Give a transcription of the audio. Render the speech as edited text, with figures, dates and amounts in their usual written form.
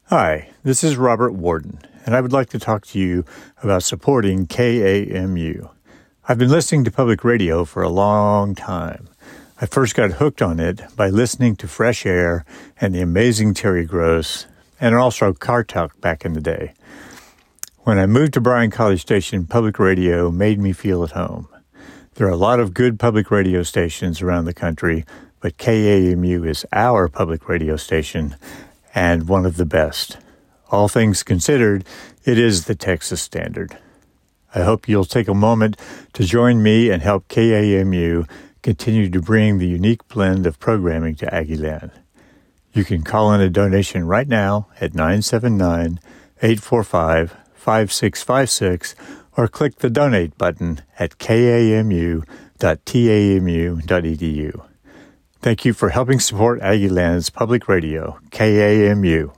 Hi, this is Robert Warden, and I would like to talk to you about supporting KAMU. I've been listening to public radio for a long time. I first got hooked on it by listening to Fresh Air and the amazing Terry Gross, and also Car Talk back in the day. When I moved to Bryan College Station, public radio made me feel at home. There are a lot of good public radio stations around the country, but KAMU is our public radio station, and one of the best. All things considered, it is the Texas standard. I hope you'll take a moment to join me and help KAMU continue to bring the unique blend of programming to Aggieland. You can call in a donation right now at 979-845-5656 or click the donate button at kamu.tamu.edu. Thank you for helping support Aggieland's public radio, KAMU.